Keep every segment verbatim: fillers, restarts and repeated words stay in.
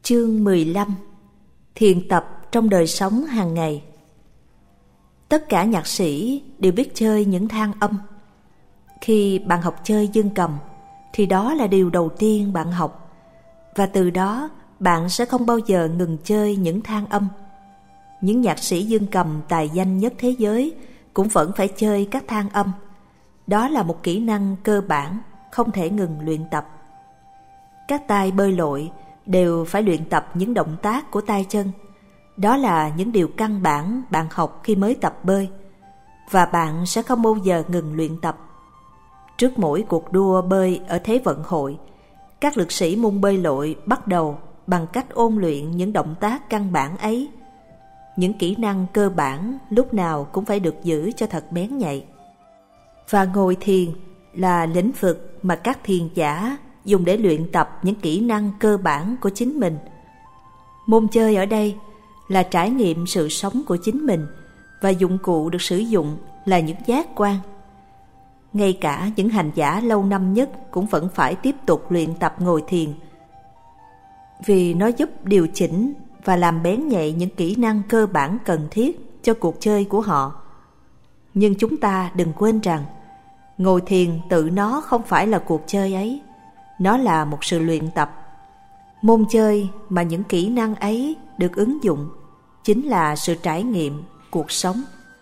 Chương mười lăm. Thiền tập trong đời sống hàng ngày. Tất cả nhạc sĩ đều biết chơi những thang âm. Khi bạn học chơi dương cầm thì đó là điều đầu tiên bạn học, và từ đó bạn sẽ không bao giờ ngừng chơi những thang âm. Những nhạc sĩ dương cầm tài danh nhất thế giới cũng vẫn phải chơi các thang âm. Đó là một kỹ năng cơ bản không thể ngừng luyện tập. Các tay bơi lội đều phải luyện tập những động tác của tay chân. Đó là những điều căn bản bạn học khi mới tập bơi, và bạn sẽ không bao giờ ngừng luyện tập. Trước mỗi cuộc đua bơi ở Thế vận hội, các lực sĩ môn bơi lội bắt đầu bằng cách ôn luyện những động tác căn bản ấy. Những kỹ năng cơ bản lúc nào cũng phải được giữ cho thật bén nhạy. Và ngồi thiền là lĩnh vực mà các thiền giả dùng để luyện tập những kỹ năng cơ bản của chính mình. Môn chơi ở đây là trải nghiệm sự sống của chính mình, và dụng cụ được sử dụng là những giác quan. Ngay cả những hành giả lâu năm nhất cũng vẫn phải tiếp tục luyện tập ngồi thiền, vì nó giúp điều chỉnh và làm bén nhạy những kỹ năng cơ bản cần thiết cho cuộc chơi của họ. Nhưng chúng ta đừng quên rằng ngồi thiền tự nó không phải là cuộc chơi ấy, nó là một sự luyện tập. Môn chơi mà những kỹ năng ấy được ứng dụng chính là sự trải nghiệm cuộc sống.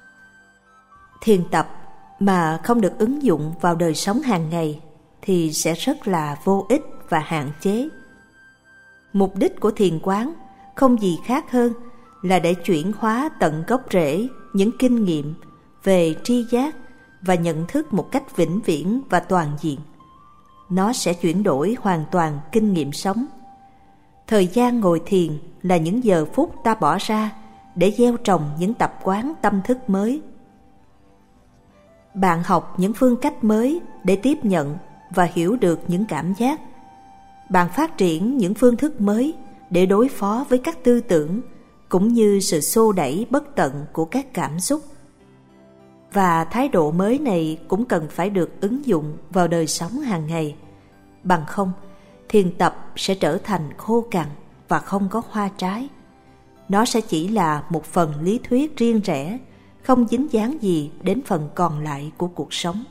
Thiền tập mà không được ứng dụng vào đời sống hàng ngày thì sẽ rất là vô ích và hạn chế. Mục đích của thiền quán không gì khác hơn là để chuyển hóa tận gốc rễ những kinh nghiệm về tri giác và nhận thức một cách vĩnh viễn và toàn diện. Nó sẽ chuyển đổi hoàn toàn kinh nghiệm sống. Thời gian ngồi thiền là những giờ phút ta bỏ ra để gieo trồng những tập quán tâm thức mới. Bạn học những phương cách mới để tiếp nhận và hiểu được những cảm giác. Bạn phát triển những phương thức mới để đối phó với các tư tưởng cũng như sự xô đẩy bất tận của các cảm xúc. Và thái độ mới này cũng cần phải được ứng dụng vào đời sống hàng ngày. Bằng không, thiền tập sẽ trở thành khô cằn và không có hoa trái. Nó sẽ chỉ là một phần lý thuyết riêng rẽ, không dính dáng gì đến phần còn lại của cuộc sống.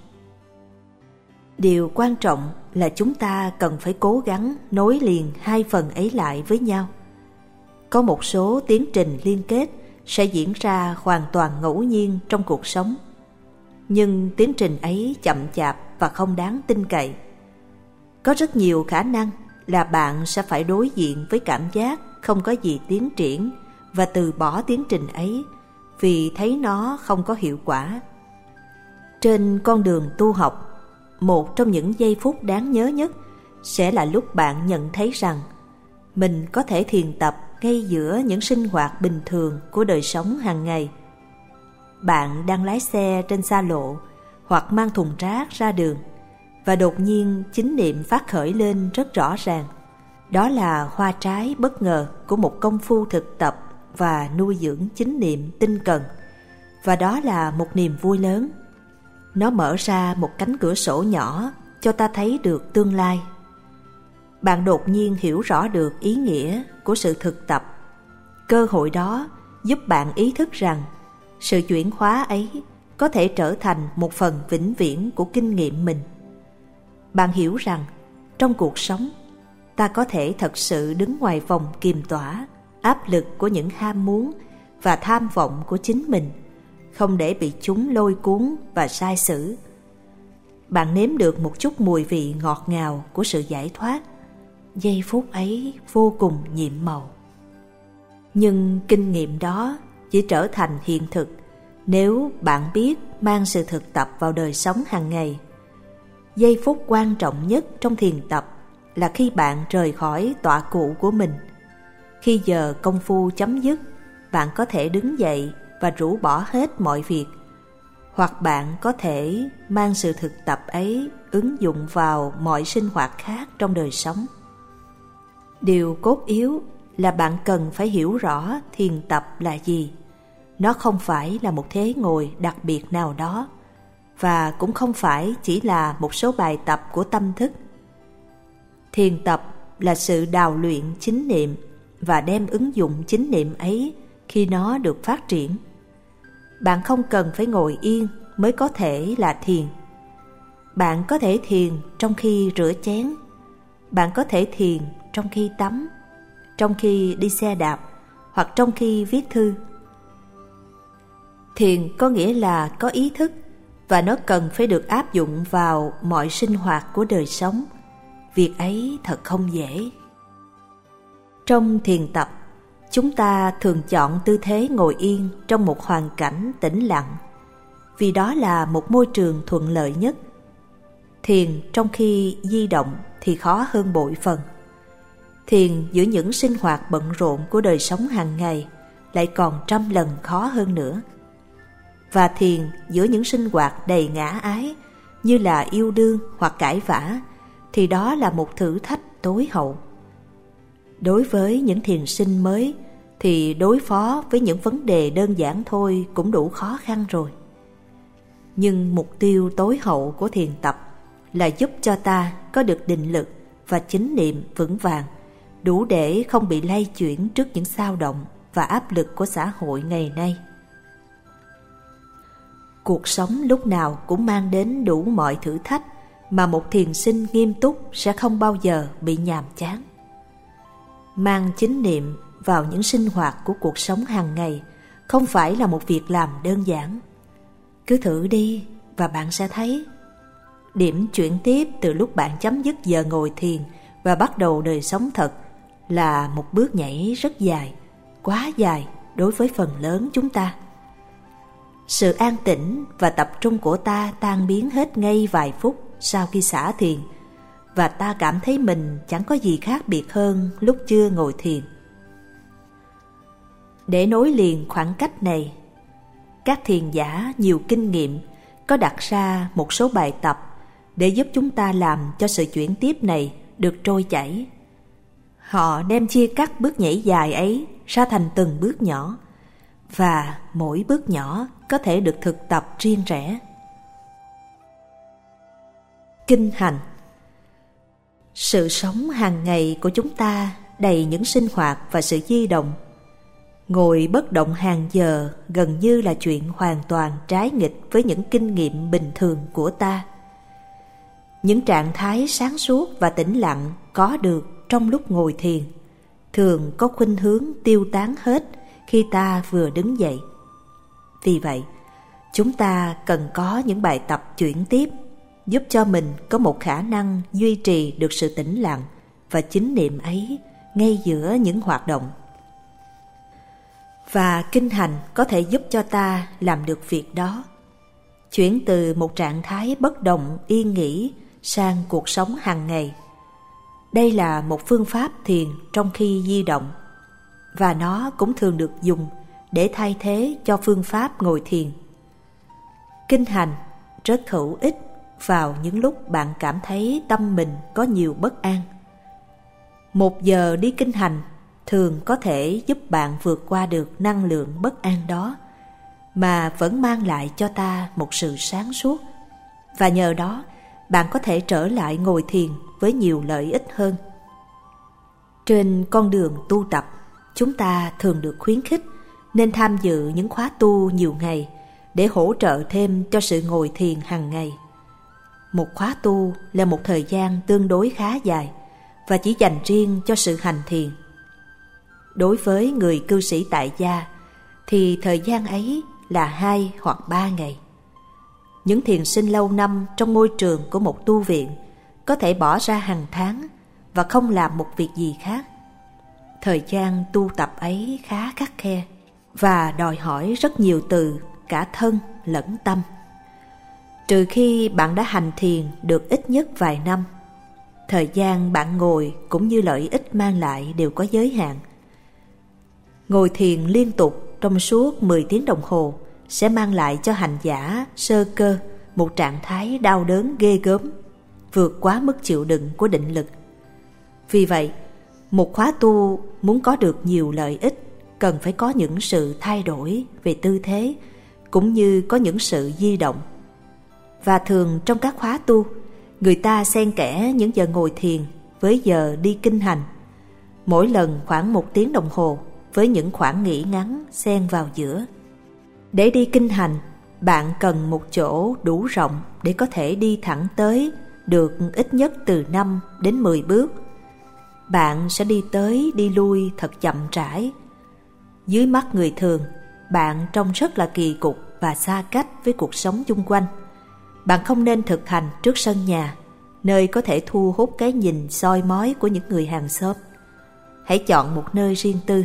Điều quan trọng là chúng ta cần phải cố gắng nối liền hai phần ấy lại với nhau. Có một số tiến trình liên kết sẽ diễn ra hoàn toàn ngẫu nhiên trong cuộc sống, nhưng tiến trình ấy chậm chạp và không đáng tin cậy. Có rất nhiều khả năng là bạn sẽ phải đối diện với cảm giác không có gì tiến triển và từ bỏ tiến trình ấy vì thấy nó không có hiệu quả. Trên con đường tu học, một trong những giây phút đáng nhớ nhất sẽ là lúc bạn nhận thấy rằng mình có thể thiền tập ngay giữa những sinh hoạt bình thường của đời sống hàng ngày. Bạn đang lái xe trên xa lộ hoặc mang thùng rác ra đường, và đột nhiên chánh niệm phát khởi lên rất rõ ràng. Đó là hoa trái bất ngờ của một công phu thực tập và nuôi dưỡng chánh niệm tinh cần, và đó là một niềm vui lớn. Nó mở ra một cánh cửa sổ nhỏ cho ta thấy được tương lai. Bạn đột nhiên hiểu rõ được ý nghĩa của sự thực tập. Cơ hội đó giúp bạn ý thức rằng sự chuyển hóa ấy có thể trở thành một phần vĩnh viễn của kinh nghiệm mình. Bạn hiểu rằng trong cuộc sống, ta có thể thật sự đứng ngoài vòng kiềm tỏa áp lực của những ham muốn và tham vọng của chính mình, không để bị chúng lôi cuốn và sai sử. Bạn nếm được một chút mùi vị ngọt ngào của sự giải thoát. Giây phút ấy vô cùng nhiệm màu. Nhưng kinh nghiệm đó chỉ trở thành hiện thực nếu bạn biết mang sự thực tập vào đời sống hàng ngày. Giây phút quan trọng nhất trong thiền tập là khi bạn rời khỏi tọa cụ của mình. Khi giờ công phu chấm dứt, bạn có thể đứng dậy và rũ bỏ hết mọi việc. Hoặc bạn có thể mang sự thực tập ấy ứng dụng vào mọi sinh hoạt khác trong đời sống. Điều cốt yếu là bạn cần phải hiểu rõ thiền tập là gì. Nó không phải là một thế ngồi đặc biệt nào đó, và cũng không phải chỉ là một số bài tập của tâm thức. Thiền tập là sự đào luyện chánh niệm và đem ứng dụng chánh niệm ấy khi nó được phát triển. Bạn không cần phải ngồi yên mới có thể là thiền. Bạn có thể thiền trong khi rửa chén. Bạn có thể thiền trong khi tắm, trong khi đi xe đạp hoặc trong khi viết thư. Thiền có nghĩa là có ý thức, và nó cần phải được áp dụng vào mọi sinh hoạt của đời sống. Việc ấy thật không dễ. Trong thiền tập, chúng ta thường chọn tư thế ngồi yên trong một hoàn cảnh tĩnh lặng, vì đó là một môi trường thuận lợi nhất. Thiền trong khi di động thì khó hơn bội phần. Thiền giữa những sinh hoạt bận rộn của đời sống hàng ngày lại còn trăm lần khó hơn nữa. Và thiền giữa những sinh hoạt đầy ngã ái như là yêu đương hoặc cãi vã thì đó là một thử thách tối hậu. Đối với những thiền sinh mới thì đối phó với những vấn đề đơn giản thôi cũng đủ khó khăn rồi. Nhưng mục tiêu tối hậu của thiền tập là giúp cho ta có được định lực và chánh niệm vững vàng, đủ để không bị lay chuyển trước những xao động và áp lực của xã hội ngày nay. Cuộc sống lúc nào cũng mang đến đủ mọi thử thách mà một thiền sinh nghiêm túc sẽ không bao giờ bị nhàm chán. Mang chánh niệm vào những sinh hoạt của cuộc sống hàng ngày không phải là một việc làm đơn giản. Cứ thử đi và bạn sẽ thấy. Điểm chuyển tiếp từ lúc bạn chấm dứt giờ ngồi thiền và bắt đầu đời sống thật là một bước nhảy rất dài, quá dài đối với phần lớn chúng ta. Sự an tĩnh và tập trung của ta tan biến hết ngay vài phút sau khi xả thiền, và ta cảm thấy mình chẳng có gì khác biệt hơn lúc chưa ngồi thiền. Để nối liền khoảng cách này, các thiền giả nhiều kinh nghiệm có đặt ra một số bài tập để giúp chúng ta làm cho sự chuyển tiếp này được trôi chảy. Họ đem chia cắt bước nhảy dài ấy ra thành từng bước nhỏ, và mỗi bước nhỏ có thể được thực tập riêng rẽ. Kinh hành. Sự sống hàng ngày của chúng ta đầy những sinh hoạt và sự di động. Ngồi bất động hàng giờ gần như là chuyện hoàn toàn trái nghịch với những kinh nghiệm bình thường của ta. Những trạng thái sáng suốt và tĩnh lặng có được trong lúc ngồi thiền thường có khuynh hướng tiêu tán hết khi ta vừa đứng dậy. Vì vậy, chúng ta cần có những bài tập chuyển tiếp giúp cho mình có một khả năng duy trì được sự tĩnh lặng và chánh niệm ấy ngay giữa những hoạt động. Và kinh hành có thể giúp cho ta làm được việc đó. Chuyển từ một trạng thái bất động yên nghỉ sang cuộc sống hàng ngày. Đây là một phương pháp thiền trong khi di động, và nó cũng thường được dùng để thay thế cho phương pháp ngồi thiền. Kinh hành rất hữu ích vào những lúc bạn cảm thấy tâm mình có nhiều bất an. Một giờ đi kinh hành thường có thể giúp bạn vượt qua được năng lượng bất an đó, mà vẫn mang lại cho ta một sự sáng suốt, và nhờ đó bạn có thể trở lại ngồi thiền với nhiều lợi ích hơn. Trên con đường tu tập, chúng ta thường được khuyến khích nên tham dự những khóa tu nhiều ngày để hỗ trợ thêm cho sự ngồi thiền hàng ngày. Một khóa tu là một thời gian tương đối khá dài và chỉ dành riêng cho sự hành thiền. Đối với người cư sĩ tại gia thì thời gian ấy là hai hoặc ba ngày. Những thiền sinh lâu năm trong môi trường của một tu viện có thể bỏ ra hàng tháng và không làm một việc gì khác. Thời gian tu tập ấy khá khắt khe và đòi hỏi rất nhiều từ cả thân lẫn tâm. Trừ khi bạn đã hành thiền được ít nhất vài năm, thời gian bạn ngồi cũng như lợi ích mang lại đều có giới hạn. Ngồi thiền liên tục trong suốt mười tiếng đồng hồ sẽ mang lại cho hành giả sơ cơ một trạng thái đau đớn ghê gớm, vượt quá mức chịu đựng của định lực. Vì vậy, một khóa tu muốn có được nhiều lợi ích cần phải có những sự thay đổi về tư thế cũng như có những sự di động. Và thường trong các khóa tu, người ta xen kẽ những giờ ngồi thiền với giờ đi kinh hành. mỗi lần khoảng một tiếng đồng hồ với những khoảng nghỉ ngắn xen vào giữa. Để đi kinh hành, bạn cần một chỗ đủ rộng để có thể đi thẳng tới được ít nhất từ năm đến mười bước. Bạn sẽ đi tới đi lui thật chậm rãi. Dưới mắt người thường, bạn trông rất là kỳ cục và xa cách với cuộc sống chung quanh. Bạn không nên thực hành trước sân nhà, nơi có thể thu hút cái nhìn soi mói của những người hàng xóm. Hãy chọn một nơi riêng tư.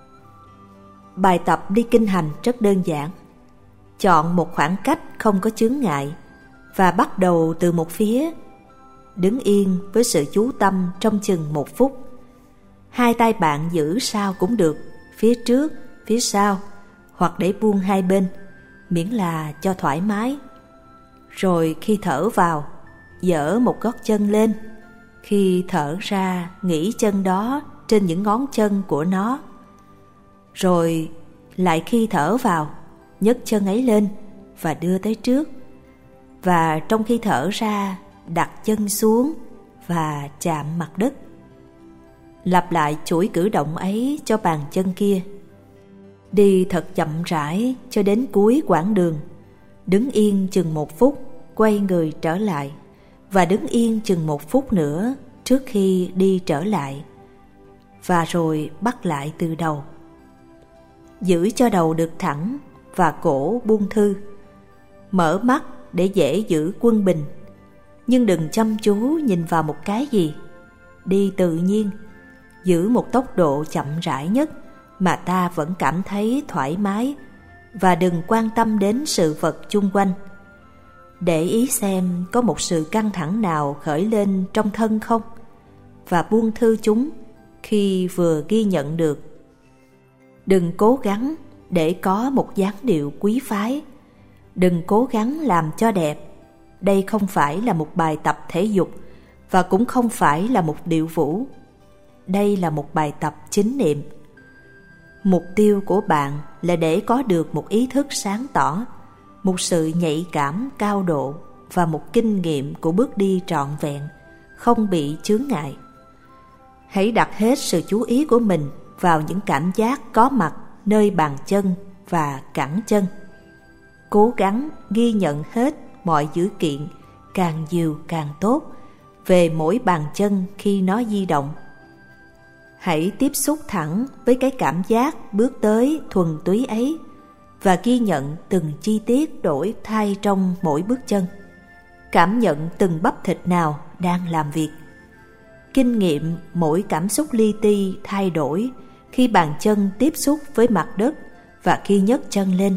Bài tập đi kinh hành rất đơn giản. Chọn một khoảng cách không có chướng ngại và bắt đầu từ một phía. Đứng yên với sự chú tâm trong chừng một phút. Hai tay bạn giữ sao cũng được, phía trước, phía sau, hoặc để buông hai bên, miễn là cho thoải mái. Rồi khi thở vào, giở một gót chân lên. Khi thở ra, nghỉ chân đó trên những ngón chân của nó. Rồi lại khi thở vào, nhấc chân ấy lên và đưa tới trước. Và trong khi thở ra, đặt chân xuống và chạm mặt đất. Lặp lại chuỗi cử động ấy cho bàn chân kia. Đi thật chậm rãi cho đến cuối quãng đường. Đứng yên chừng một phút, quay người trở lại. Và đứng yên chừng một phút nữa trước khi đi trở lại. Và rồi bắt lại từ đầu. Giữ cho đầu được thẳng và cổ buông thư. Mở mắt để dễ giữ quân bình. Nhưng đừng chăm chú nhìn vào một cái gì. Đi tự nhiên, giữ một tốc độ chậm rãi nhất mà ta vẫn cảm thấy thoải mái, và đừng quan tâm đến sự vật chung quanh. Để ý xem có một sự căng thẳng nào khởi lên trong thân không, và buông thư chúng khi vừa ghi nhận được. Đừng cố gắng để có một dáng điệu quý phái. Đừng cố gắng làm cho đẹp. Đây không phải là một bài tập thể dục và cũng không phải là một điệu vũ. Đây là một bài tập chính niệm. Mục tiêu của bạn là để có được một ý thức sáng tỏ, một sự nhạy cảm cao độ và một kinh nghiệm của bước đi trọn vẹn, không bị chướng ngại. Hãy đặt hết sự chú ý của mình vào những cảm giác có mặt nơi bàn chân và cẳng chân. Cố gắng ghi nhận hết mọi dữ kiện, càng nhiều càng tốt, về mỗi bàn chân khi nó di động. Hãy tiếp xúc thẳng với cái cảm giác bước tới thuần túy ấy và ghi nhận từng chi tiết đổi thay trong mỗi bước chân. Cảm nhận từng bắp thịt nào đang làm việc. Kinh nghiệm mỗi cảm xúc li ti thay đổi khi bàn chân tiếp xúc với mặt đất và khi nhấc chân lên.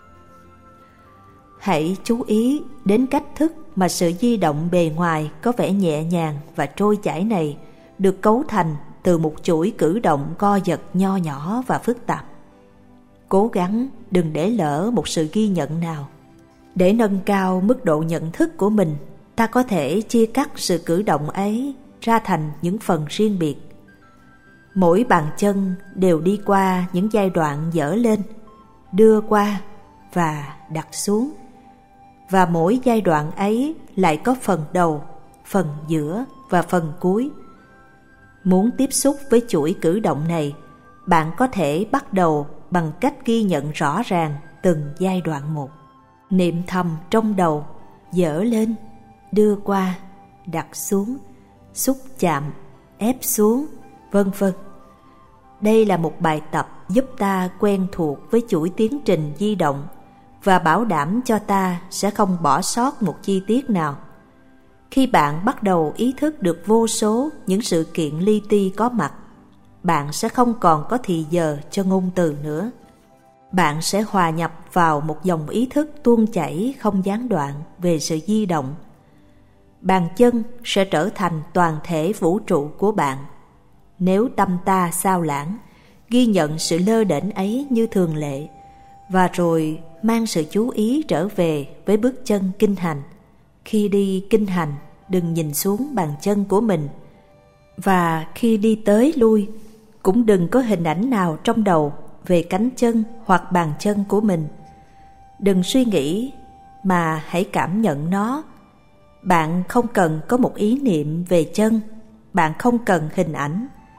Hãy chú ý đến cách thức mà sự di động bề ngoài có vẻ nhẹ nhàng và trôi chảy này được cấu thành từ một chuỗi cử động co giật nho nhỏ và phức tạp. Cố gắng đừng để lỡ một sự ghi nhận nào. Để nâng cao mức độ nhận thức của mình, ta có thể chia cắt sự cử động ấy ra thành những phần riêng biệt. Mỗi bàn chân đều đi qua những giai đoạn dở lên, đưa qua và đặt xuống. Và mỗi giai đoạn ấy lại có phần đầu, phần giữa và phần cuối. Muốn tiếp xúc với chuỗi cử động này, bạn có thể bắt đầu bằng cách ghi nhận rõ ràng từng giai đoạn một. Niệm thầm trong đầu, dở lên, đưa qua, đặt xuống, xúc chạm, ép xuống, vân vân. Đây là một bài tập giúp ta quen thuộc với chuỗi tiến trình di động và bảo đảm cho ta sẽ không bỏ sót một chi tiết nào. Khi bạn bắt đầu ý thức được vô số những sự kiện li ti có mặt, bạn sẽ không còn có thì giờ cho ngôn từ nữa. Bạn sẽ hòa nhập vào một dòng ý thức tuôn chảy không gián đoạn về sự di động. Bàn chân sẽ trở thành toàn thể vũ trụ của bạn. Nếu tâm ta xao lãng, ghi nhận sự lơ đễnh ấy như thường lệ, và rồi mang sự chú ý trở về với bước chân kinh hành. Khi đi kinh hành, đừng nhìn xuống bàn chân của mình. Và khi đi tới lui, cũng đừng có hình ảnh nào trong đầu về cánh chân hoặc bàn chân của mình. Đừng suy nghĩ, mà hãy cảm nhận nó. Bạn không cần có một ý niệm về chân, bạn không cần hình ảnh.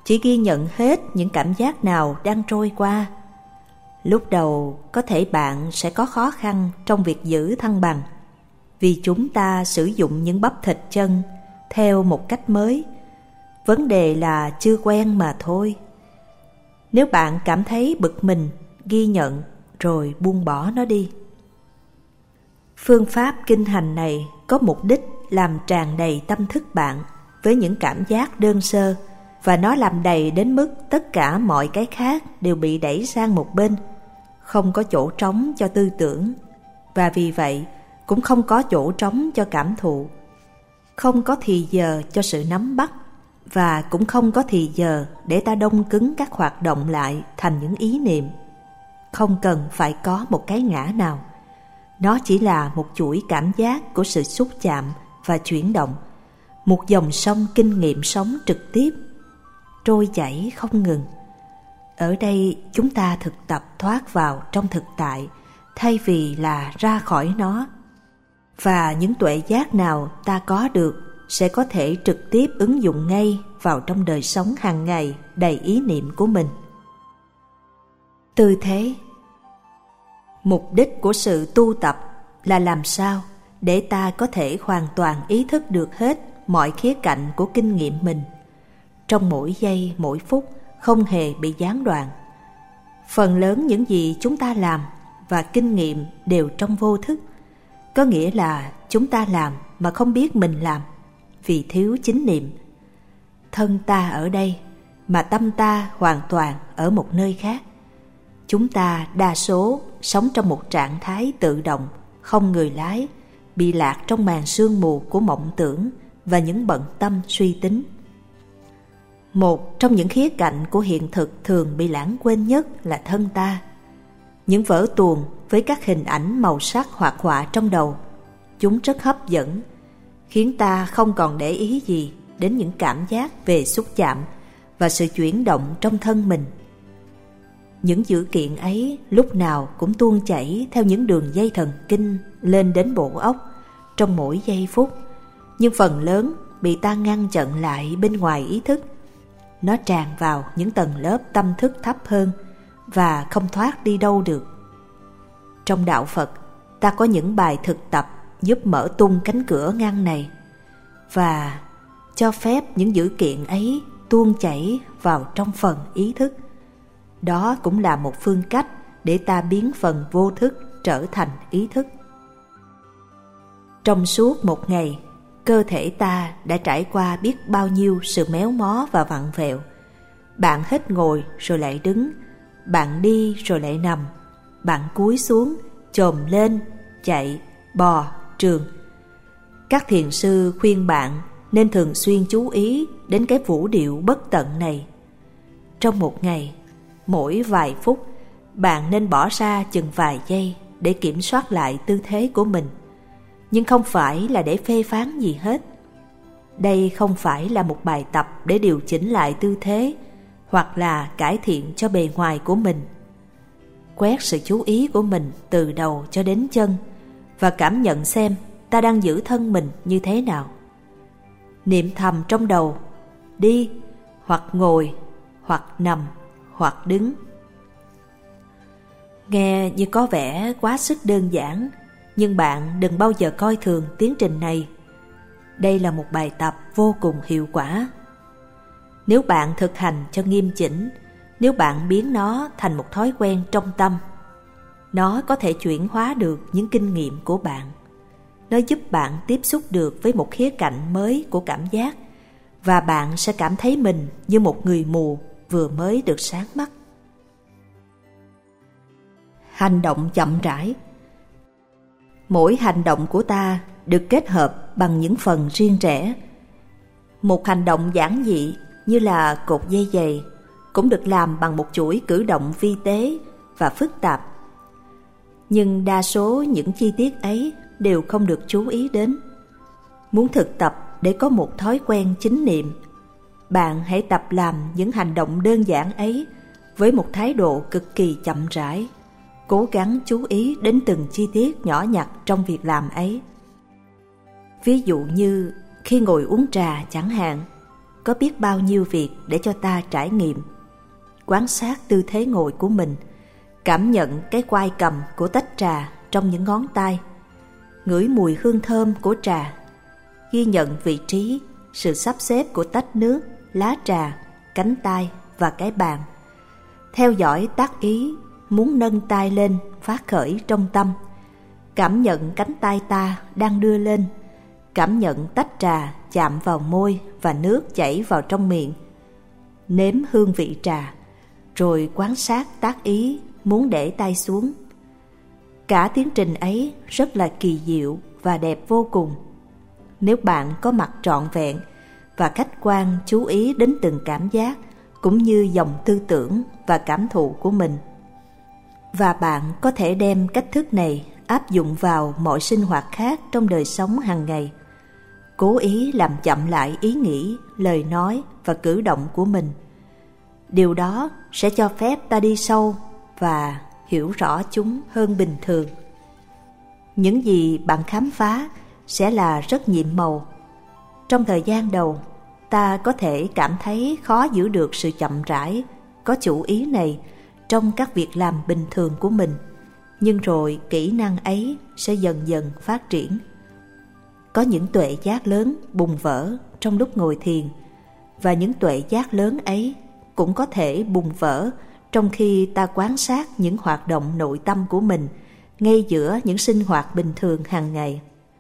chỉ ghi nhận hết những cảm giác nào đang trôi qua. Lúc đầu có thể bạn sẽ có khó khăn trong việc giữ thăng bằng, vì chúng ta sử dụng những bắp thịt chân theo một cách mới. Vấn đề là chưa quen mà thôi. Nếu bạn cảm thấy bực mình, ghi nhận rồi buông bỏ nó đi. Phương pháp kinh hành này có mục đích làm tràn đầy tâm thức bạn với những cảm giác đơn sơ, và nó làm đầy đến mức tất cả mọi cái khác đều bị đẩy sang một bên, không có chỗ trống cho tư tưởng, và vì vậy cũng không có chỗ trống cho cảm thụ, không có thì giờ cho sự nắm bắt, và cũng không có thì giờ để ta đông cứng các hoạt động lại thành những ý niệm. Không cần phải có một cái ngã nào. Nó chỉ là một chuỗi cảm giác của sự xúc chạm và chuyển động, một dòng sông kinh nghiệm sống trực tiếp, trôi chảy không ngừng. Ở đây chúng ta thực tập thoát vào trong thực tại thay vì là ra khỏi nó. Và những tuệ giác nào ta có được sẽ có thể trực tiếp ứng dụng ngay vào trong đời sống hàng ngày đầy ý niệm của mình. Tư thế. Mục đích của sự tu tập là làm sao để ta có thể hoàn toàn ý thức được hết mọi khía cạnh của kinh nghiệm mình, trong mỗi giây mỗi phút không hề bị gián đoạn. Phần lớn những gì chúng ta làm và kinh nghiệm đều trong vô thức, có nghĩa là chúng ta làm mà không biết mình làm vì thiếu chánh niệm. Thân ta ở đây mà tâm ta hoàn toàn ở một nơi khác. Chúng ta đa số sống trong một trạng thái tự động, không người lái, bị lạc trong màn sương mù của mộng tưởng và những bận tâm suy tính. Một trong những khía cạnh của hiện thực thường bị lãng quên nhất là thân ta. Những vở tuồng với các hình ảnh màu sắc hoạt họa trong đầu, chúng rất hấp dẫn, khiến ta không còn để ý gì đến những cảm giác về xúc chạm và sự chuyển động trong thân mình. Những dữ kiện ấy lúc nào cũng tuôn chảy theo những đường dây thần kinh lên đến bộ óc trong mỗi giây phút, nhưng phần lớn bị ta ngăn chặn lại bên ngoài ý thức. Nó tràn vào những tầng lớp tâm thức thấp hơn và không thoát đi đâu được. Trong đạo Phật, ta có những bài thực tập giúp mở tung cánh cửa ngăn này và cho phép những dữ kiện ấy tuôn chảy vào trong phần ý thức. Đó cũng là một phương cách để ta biến phần vô thức trở thành ý thức. Trong suốt một ngày, cơ thể ta đã trải qua biết bao nhiêu sự méo mó và vặn vẹo. Bạn hết ngồi rồi lại đứng, bạn đi rồi lại nằm, bạn cúi xuống, chồm lên, chạy, bò, trường. Các thiền sư khuyên bạn nên thường xuyên chú ý đến cái vũ điệu bất tận này. Trong một ngày, mỗi vài phút, bạn nên bỏ ra chừng vài giây để kiểm soát lại tư thế của mình. Nhưng không phải là để phê phán gì hết. Đây không phải là một bài tập để điều chỉnh lại tư thế hoặc là cải thiện cho bề ngoài của mình. Quét sự chú ý của mình từ đầu cho đến chân và cảm nhận xem ta đang giữ thân mình như thế nào. Niệm thầm trong đầu, đi, hoặc ngồi, hoặc nằm, hoặc đứng. Nghe như có vẻ quá sức đơn giản, nhưng bạn đừng bao giờ coi thường tiến trình này. Đây là một bài tập vô cùng hiệu quả. Nếu bạn thực hành cho nghiêm chỉnh, nếu bạn biến nó thành một thói quen trong tâm, nó có thể chuyển hóa được những kinh nghiệm của bạn. Nó giúp bạn tiếp xúc được với một khía cạnh mới của cảm giác, và bạn sẽ cảm thấy mình như một người mù vừa mới được sáng mắt. Hành động chậm rãi. Mỗi hành động của ta được kết hợp bằng những phần riêng rẽ. Một hành động giản dị như là cột dây giày cũng được làm bằng một chuỗi cử động vi tế và phức tạp. Nhưng đa số những chi tiết ấy đều không được chú ý đến. Muốn thực tập để có một thói quen chánh niệm, bạn hãy tập làm những hành động đơn giản ấy với một thái độ cực kỳ chậm rãi, cố gắng chú ý đến từng chi tiết nhỏ nhặt trong việc làm ấy. Ví dụ như khi ngồi uống trà chẳng hạn, có biết bao nhiêu việc để cho ta trải nghiệm. Quan sát tư thế ngồi của mình, cảm nhận cái quai cầm của tách trà trong những ngón tay, ngửi mùi hương thơm của trà, ghi nhận vị trí, sự sắp xếp của tách nước, lá trà, cánh tay và cái bàn. Theo dõi tác ý, muốn nâng tay lên phát khởi trong tâm. Cảm nhận cánh tay ta đang đưa lên, cảm nhận tách trà chạm vào môi và nước chảy vào trong miệng. Nếm hương vị trà, rồi quan sát tác ý muốn để tay xuống. Cả tiến trình ấy rất là kỳ diệu và đẹp vô cùng. Nếu bạn có mặt trọn vẹn và khách quan chú ý đến từng cảm giác cũng như dòng tư tưởng và cảm thụ của mình, và bạn có thể đem cách thức này áp dụng vào mọi sinh hoạt khác trong đời sống hàng ngày, cố ý làm chậm lại ý nghĩ, lời nói và cử động của mình. Điều đó sẽ cho phép ta đi sâu và hiểu rõ chúng hơn bình thường. Những gì bạn khám phá sẽ là rất nhiệm màu. Trong thời gian đầu, ta có thể cảm thấy khó giữ được sự chậm rãi, có chủ ý này trong các việc làm bình thường của mình, nhưng rồi kỹ năng ấy sẽ dần dần phát triển. Có những tuệ giác lớn bùng vỡ trong lúc ngồi thiền, và những tuệ giác lớn ấy cũng có thể bùng vỡ trong khi ta quan sát những hoạt động nội tâm của mình ngay giữa những sinh hoạt bình thường hàng ngày.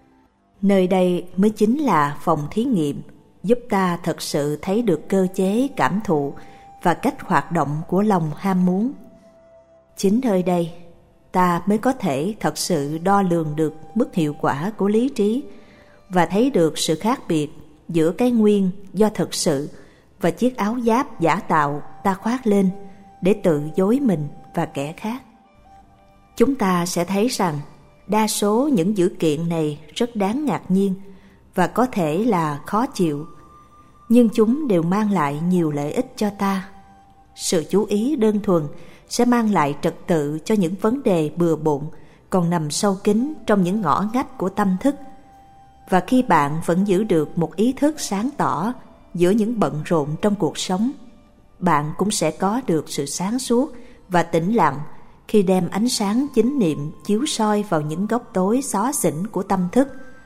Nơi đây mới chính là phòng thí nghiệm, giúp ta thật sự thấy được cơ chế cảm thụ và cách hoạt động của lòng ham muốn. Chính nơi đây, ta mới có thể thật sự đo lường được mức hiệu quả của lý trí và thấy được sự khác biệt giữa cái nguyên do thực sự và chiếc áo giáp giả tạo ta khoác lên để tự dối mình và kẻ khác. Chúng ta sẽ thấy rằng đa số những dữ kiện này rất đáng ngạc nhiên và có thể là khó chịu, nhưng chúng đều mang lại nhiều lợi ích cho ta. Sự chú ý đơn thuần sẽ mang lại trật tự cho những vấn đề bừa bộn còn nằm sâu kín trong những ngõ ngách của tâm thức. Và khi bạn vẫn giữ được một ý thức sáng tỏ giữa những bận rộn trong cuộc sống, bạn cũng sẽ có được sự sáng suốt và tĩnh lặng khi đem ánh sáng chánh niệm chiếu soi vào những góc tối xó xỉnh của tâm thức.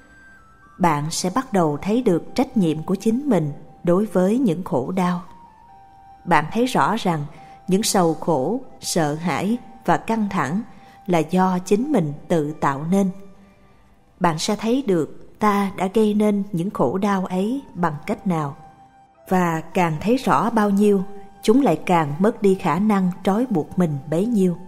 Bạn sẽ bắt đầu thấy được trách nhiệm của chính mình đối với những khổ đau. Bạn thấy rõ rằng những sầu khổ, sợ hãi và căng thẳng là do chính mình tự tạo nên. Bạn sẽ thấy được ta đã gây nên những khổ đau ấy bằng cách nào, và càng thấy rõ bao nhiêu, chúng lại càng mất đi khả năng trói buộc mình bấy nhiêu.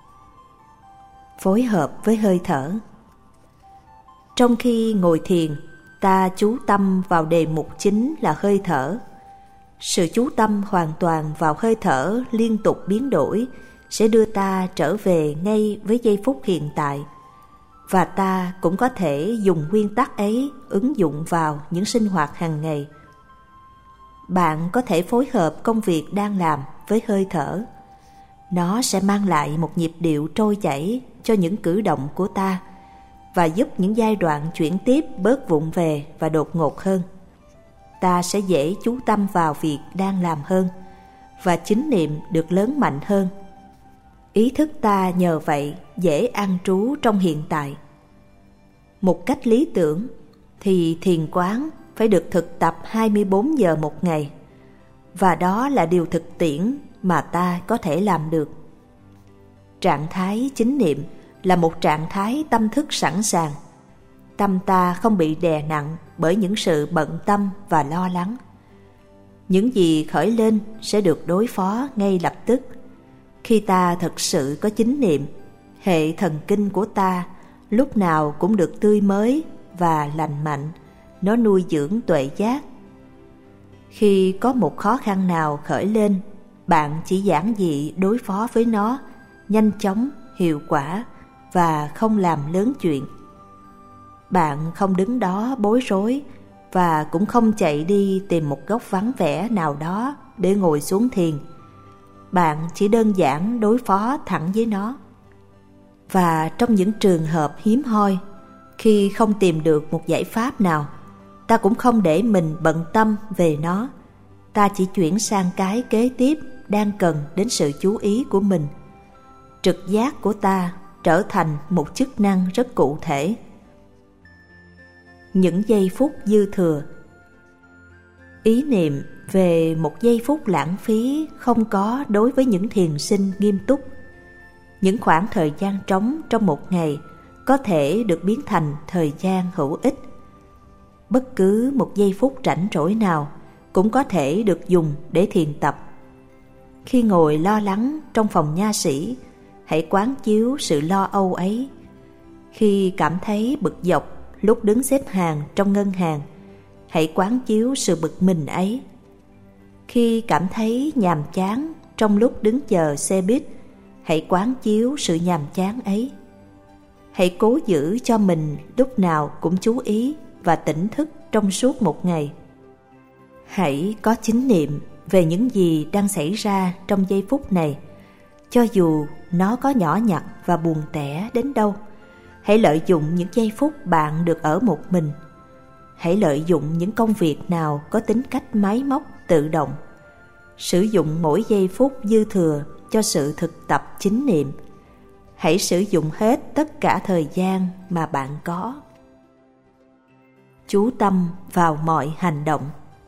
Phối hợp với hơi thở. Trong khi ngồi thiền, ta chú tâm vào đề mục chính là hơi thở. Sự chú tâm hoàn toàn vào hơi thở liên tục biến đổi sẽ đưa ta trở về ngay với giây phút hiện tại, và ta cũng có thể dùng nguyên tắc ấy ứng dụng vào những sinh hoạt hàng ngày. Bạn có thể phối hợp công việc đang làm với hơi thở. Nó sẽ mang lại một nhịp điệu trôi chảy cho những cử động của ta và giúp những giai đoạn chuyển tiếp bớt vụng về và đột ngột hơn. Ta sẽ dễ chú tâm vào việc đang làm hơn, và chánh niệm được lớn mạnh hơn. Ý thức ta nhờ vậy dễ an trú trong hiện tại. Một cách lý tưởng thì thiền quán phải được thực tập hai mươi bốn giờ một ngày, và đó là điều thực tiễn mà ta có thể làm được. Trạng thái chánh niệm là một trạng thái tâm thức sẵn sàng. Tâm ta không bị đè nặng bởi những sự bận tâm và lo lắng. Những gì khởi lên sẽ được đối phó ngay lập tức. Khi ta thực sự có chánh niệm, hệ thần kinh của ta lúc nào cũng được tươi mới và lành mạnh. Nó nuôi dưỡng tuệ giác. Khi có một khó khăn nào khởi lên, bạn chỉ giản dị đối phó với nó, nhanh chóng, hiệu quả và không làm lớn chuyện. Bạn không đứng đó bối rối và cũng không chạy đi tìm một góc vắng vẻ nào đó để ngồi xuống thiền. Bạn chỉ đơn giản đối phó thẳng với nó. Và trong những trường hợp hiếm hoi, khi không tìm được một giải pháp nào, ta cũng không để mình bận tâm về nó, ta chỉ chuyển sang cái kế tiếp đang cần đến sự chú ý của mình. Trực giác của ta trở thành một chức năng rất cụ thể. Những giây phút dư thừa. Ý niệm về một giây phút lãng phí không có đối với những thiền sinh nghiêm túc. Những khoảng thời gian trống trong một ngày có thể được biến thành thời gian hữu ích. Bất cứ một giây phút rảnh rỗi nào cũng có thể được dùng để thiền tập. Khi ngồi lo lắng trong phòng nha sĩ, hãy quán chiếu sự lo âu ấy. Khi cảm thấy bực dọc lúc đứng xếp hàng trong ngân hàng, hãy quán chiếu sự bực mình ấy. Khi cảm thấy nhàm chán trong lúc đứng chờ xe buýt, hãy quán chiếu sự nhàm chán ấy. Hãy cố giữ cho mình lúc nào cũng chú ý và tỉnh thức trong suốt một ngày. Hãy có chánh niệm về những gì đang xảy ra trong giây phút này, cho dù nó có nhỏ nhặt và buồn tẻ đến đâu. Hãy lợi dụng những giây phút bạn được ở một mình. Hãy lợi dụng những công việc nào có tính cách máy móc, tự động. Sử dụng mỗi giây phút dư thừa cho sự thực tập chánh niệm. Hãy sử dụng hết tất cả thời gian mà bạn có. Chú tâm vào mọi hành động.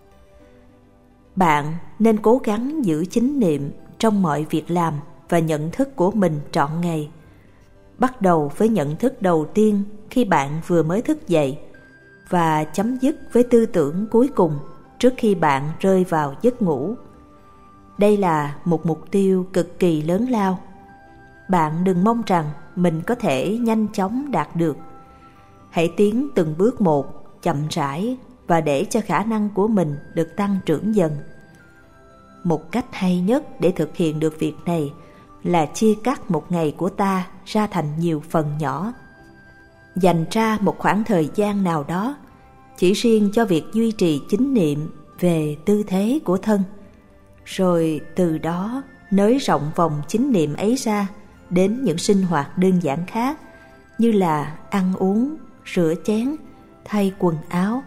Bạn nên cố gắng giữ chánh niệm trong mọi việc làm và nhận thức của mình trọn ngày. Bắt đầu với nhận thức đầu tiên khi bạn vừa mới thức dậy và chấm dứt với tư tưởng cuối cùng trước khi bạn rơi vào giấc ngủ. Đây là một mục tiêu cực kỳ lớn lao. Bạn đừng mong rằng mình có thể nhanh chóng đạt được. Hãy tiến từng bước một, chậm rãi và để cho khả năng của mình được tăng trưởng dần. Một cách hay nhất để thực hiện được việc này là chia cắt một ngày của ta ra thành nhiều phần nhỏ. Dành ra một khoảng thời gian nào đó chỉ riêng cho việc duy trì chánh niệm về tư thế của thân, rồi từ đó nới rộng vòng chánh niệm ấy ra đến những sinh hoạt đơn giản khác như là ăn uống, rửa chén, thay quần áo.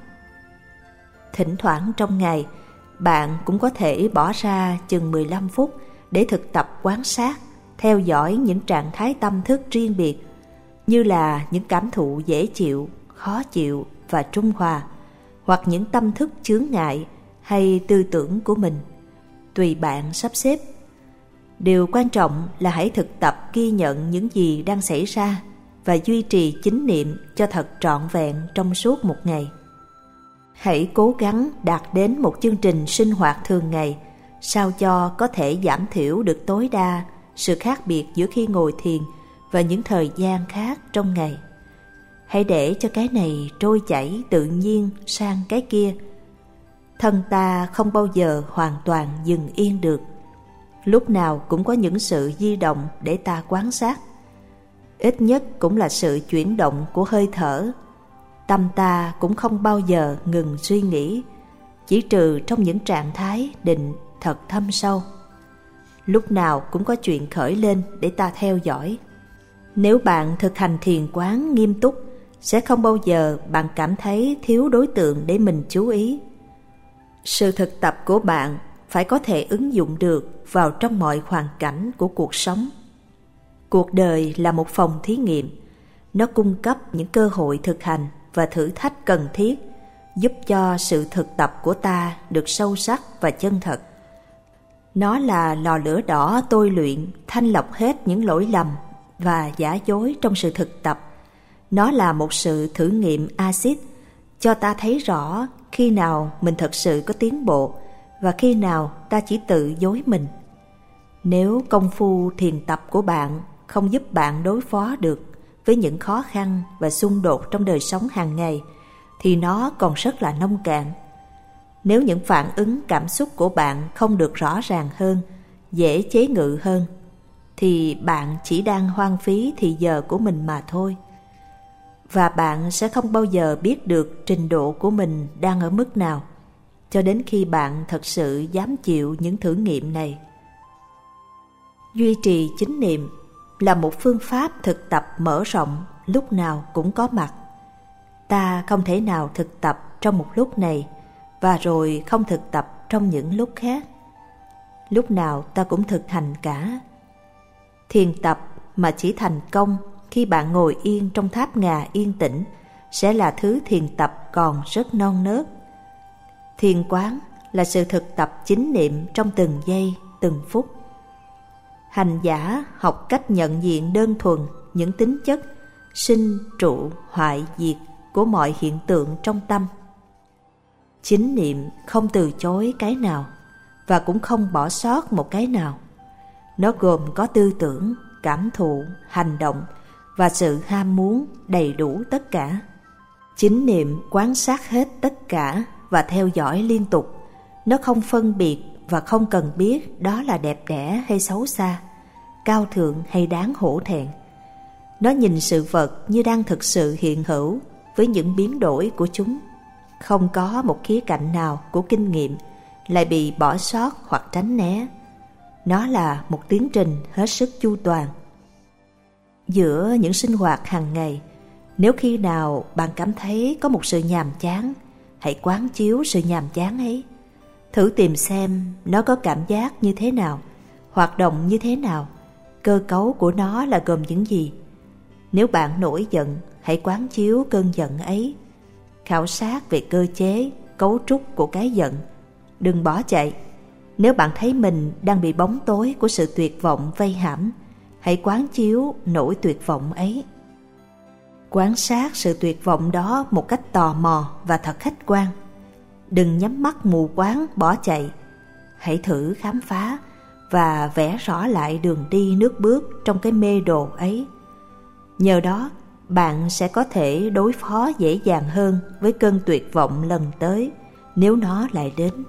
Thỉnh thoảng trong ngày, bạn cũng có thể bỏ ra chừng mười lăm phút để thực tập quan sát, theo dõi những trạng thái tâm thức riêng biệt, như là những cảm thụ dễ chịu, khó chịu và trung hòa, hoặc những tâm thức chướng ngại hay tư tưởng của mình. Tùy bạn sắp xếp. Điều quan trọng là hãy thực tập ghi nhận những gì đang xảy ra và duy trì chánh niệm cho thật trọn vẹn trong suốt một ngày. Hãy cố gắng đạt đến một chương trình sinh hoạt thường ngày sao cho có thể giảm thiểu được tối đa sự khác biệt giữa khi ngồi thiền và những thời gian khác trong ngày. Hãy để cho cái này trôi chảy tự nhiên sang cái kia. Thân ta không bao giờ hoàn toàn dừng yên được. Lúc nào cũng có những sự di động để ta quan sát. Ít nhất cũng là sự chuyển động của hơi thở. Tâm ta cũng không bao giờ ngừng suy nghĩ, chỉ trừ trong những trạng thái định thật thâm sâu. Lúc nào cũng có chuyện khởi lên để ta theo dõi. Nếu bạn thực hành thiền quán nghiêm túc, sẽ không bao giờ bạn cảm thấy thiếu đối tượng để mình chú ý. Sự thực tập của bạn phải có thể ứng dụng được vào trong mọi hoàn cảnh của cuộc sống. Cuộc đời là một phòng thí nghiệm. Nó cung cấp những cơ hội thực hành và thử thách cần thiết, giúp cho sự thực tập của ta được sâu sắc và chân thật. Nó là lò lửa đỏ tôi luyện, thanh lọc hết những lỗi lầm và giả dối trong sự thực tập. Nó là một sự thử nghiệm axit, cho ta thấy rõ khi nào mình thật sự có tiến bộ và khi nào ta chỉ tự dối mình. Nếu công phu thiền tập của bạn không giúp bạn đối phó được với những khó khăn và xung đột trong đời sống hàng ngày, thì nó còn rất là nông cạn. Nếu những phản ứng cảm xúc của bạn không được rõ ràng hơn, dễ chế ngự hơn, thì bạn chỉ đang hoang phí thì giờ của mình mà thôi. Và bạn sẽ không bao giờ biết được trình độ của mình đang ở mức nào, cho đến khi bạn thật sự dám chịu những thử nghiệm này. Duy trì chánh niệm là một phương pháp thực tập mở rộng, lúc nào cũng có mặt. Ta không thể nào thực tập trong một lúc này và rồi không thực tập trong những lúc khác. Lúc nào ta cũng thực hành cả. Thiền tập mà chỉ thành công khi bạn ngồi yên trong tháp ngà yên tĩnh sẽ là thứ thiền tập còn rất non nớt. Thiền quán là sự thực tập chính niệm trong từng giây, từng phút. Hành giả học cách nhận diện đơn thuần những tính chất sinh, trụ, hoại, diệt của mọi hiện tượng trong tâm. Chính niệm không từ chối cái nào và cũng không bỏ sót một cái nào. Nó gồm có tư tưởng, cảm thụ, hành động và sự ham muốn đầy đủ tất cả. Chính niệm quan sát hết tất cả và theo dõi liên tục. Nó không phân biệt và không cần biết đó là đẹp đẽ hay xấu xa, cao thượng hay đáng hổ thẹn. Nó nhìn sự vật như đang thực sự hiện hữu với những biến đổi của chúng. Không có một khía cạnh nào của kinh nghiệm lại bị bỏ sót hoặc tránh né. Nó là một tiến trình hết sức chu toàn. Giữa những sinh hoạt hàng ngày, nếu khi nào bạn cảm thấy có một sự nhàm chán, hãy quán chiếu sự nhàm chán ấy. Thử tìm xem nó có cảm giác như thế nào, hoạt động như thế nào, cơ cấu của nó là gồm những gì. Nếu bạn nổi giận, hãy quán chiếu cơn giận ấy. Khảo sát về cơ chế, cấu trúc của cái giận. Đừng bỏ chạy. Nếu bạn thấy mình đang bị bóng tối của sự tuyệt vọng vây hãm, hãy quán chiếu nỗi tuyệt vọng ấy. Quan sát sự tuyệt vọng đó một cách tò mò và thật khách quan. Đừng nhắm mắt mù quáng bỏ chạy. Hãy thử khám phá và vẽ rõ lại đường đi nước bước trong cái mê đồ ấy. Nhờ đó, bạn sẽ có thể đối phó dễ dàng hơn với cơn tuyệt vọng lần tới nếu nó lại đến.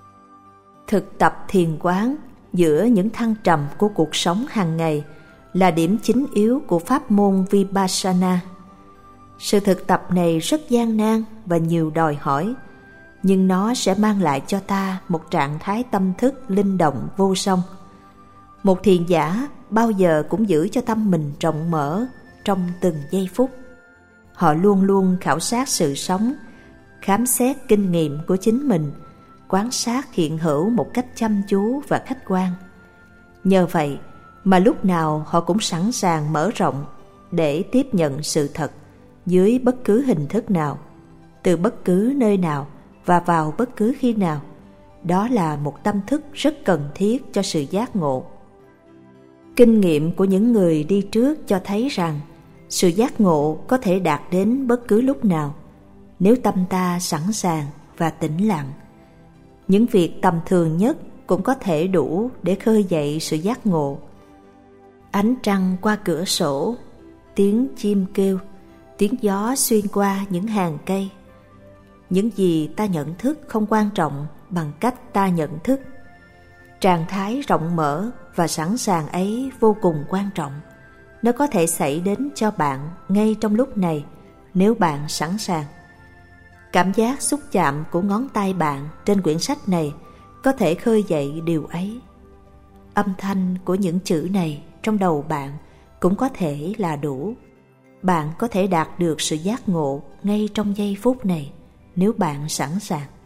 Thực tập thiền quán giữa những thăng trầm của cuộc sống hàng ngày là điểm chính yếu của pháp môn Vipassana. Sự thực tập này rất gian nan và nhiều đòi hỏi, nhưng nó sẽ mang lại cho ta một trạng thái tâm thức linh động vô song. Một thiền giả bao giờ cũng giữ cho tâm mình rộng mở trong từng giây phút. Họ luôn luôn khảo sát sự sống, khám xét kinh nghiệm của chính mình, quan sát hiện hữu một cách chăm chú và khách quan. Nhờ vậy mà lúc nào họ cũng sẵn sàng mở rộng để tiếp nhận sự thật dưới bất cứ hình thức nào, từ bất cứ nơi nào và vào bất cứ khi nào. Đó là một tâm thức rất cần thiết cho sự giác ngộ. Kinh nghiệm của những người đi trước cho thấy rằng sự giác ngộ có thể đạt đến bất cứ lúc nào, nếu tâm ta sẵn sàng và tĩnh lặng. Những việc tầm thường nhất cũng có thể đủ để khơi dậy sự giác ngộ. Ánh trăng qua cửa sổ, tiếng chim kêu, tiếng gió xuyên qua những hàng cây. Những gì ta nhận thức không quan trọng bằng cách ta nhận thức. Trạng thái rộng mở và sẵn sàng ấy vô cùng quan trọng. Nó có thể xảy đến cho bạn ngay trong lúc này nếu bạn sẵn sàng. Cảm giác xúc chạm của ngón tay bạn trên quyển sách này có thể khơi dậy điều ấy. Âm thanh của những chữ này trong đầu bạn cũng có thể là đủ. Bạn có thể đạt được sự giác ngộ ngay trong giây phút này nếu bạn sẵn sàng.